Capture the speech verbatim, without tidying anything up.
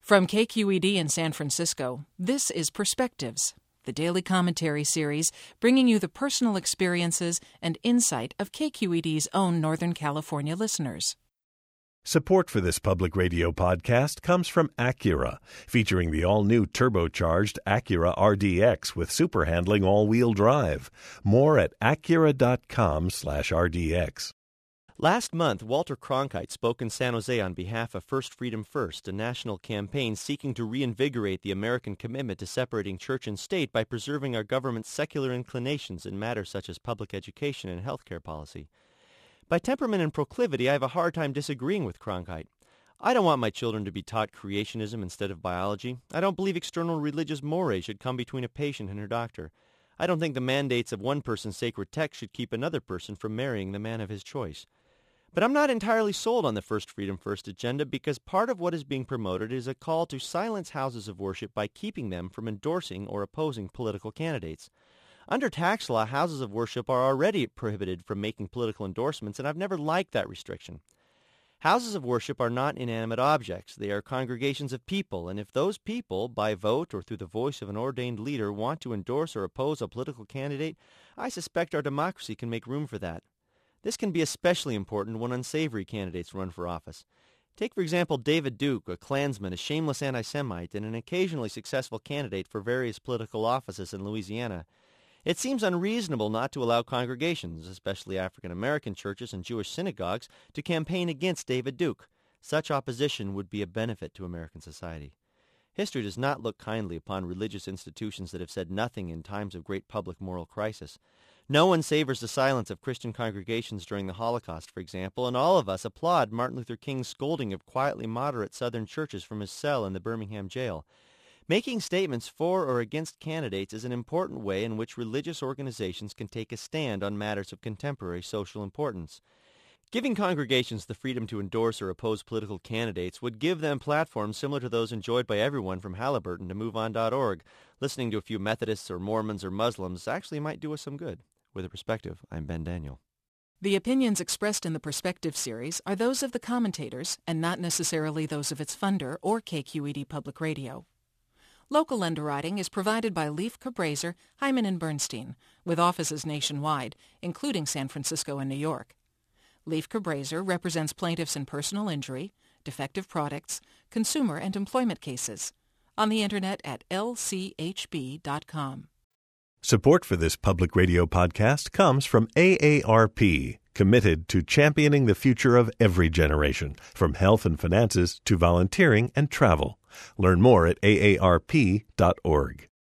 From K Q E D in San Francisco, this is Perspectives, the daily commentary series bringing you the personal experiences and insight of K Q E D's own Northern California listeners. Support for this public radio podcast comes from Acura, featuring the all-new turbocharged Acura R D X with super handling all-wheel drive. More at acura.com slash RDX. Last month, Walter Cronkite spoke in San Jose on behalf of First Freedom First, a national campaign seeking to reinvigorate the American commitment to separating church and state by preserving our government's secular inclinations in matters such as public education and healthcare policy. By temperament and proclivity, I have a hard time disagreeing with Cronkite. I don't want my children to be taught creationism instead of biology. I don't believe external religious mores should come between a patient and her doctor. I don't think the mandates of one person's sacred text should keep another person from marrying the man of his choice. But I'm not entirely sold on the First Freedom First agenda because part of what is being promoted is a call to silence houses of worship by keeping them from endorsing or opposing political candidates. Under tax law, houses of worship are already prohibited from making political endorsements, and I've never liked that restriction. Houses of worship are not inanimate objects. They are congregations of people, and if those people, by vote or through the voice of an ordained leader, want to endorse or oppose a political candidate, I suspect our democracy can make room for that. This can be especially important when unsavory candidates run for office. Take, for example, David Duke, a Klansman, a shameless anti-Semite, and an occasionally successful candidate for various political offices in Louisiana. It seems unreasonable not to allow congregations, especially African-American churches and Jewish synagogues, to campaign against David Duke. Such opposition would be a benefit to American society. History does not look kindly upon religious institutions that have said nothing in times of great public moral crisis. No one savors the silence of Christian congregations during the Holocaust, for example, and all of us applaud Martin Luther King's scolding of quietly moderate Southern churches from his cell in the Birmingham jail. Making statements for or against candidates is an important way in which religious organizations can take a stand on matters of contemporary social importance. Giving congregations the freedom to endorse or oppose political candidates would give them platforms similar to those enjoyed by everyone from Halliburton to move on dot org. Listening to a few Methodists or Mormons or Muslims actually might do us some good. With a Perspective, I'm Ben Daniel. The opinions expressed in the Perspective series are those of the commentators and not necessarily those of its funder or K Q E D Public Radio. Local underwriting is provided by Leif Cabraser, Hyman and Bernstein, with offices nationwide, including San Francisco and New York. Leif Cabraser represents plaintiffs in personal injury, defective products, consumer and employment cases. On the Internet at L C H B dot com. Support for this public radio podcast comes from A A R P, committed to championing the future of every generation, from health and finances to volunteering and travel. Learn more at A A R P dot org.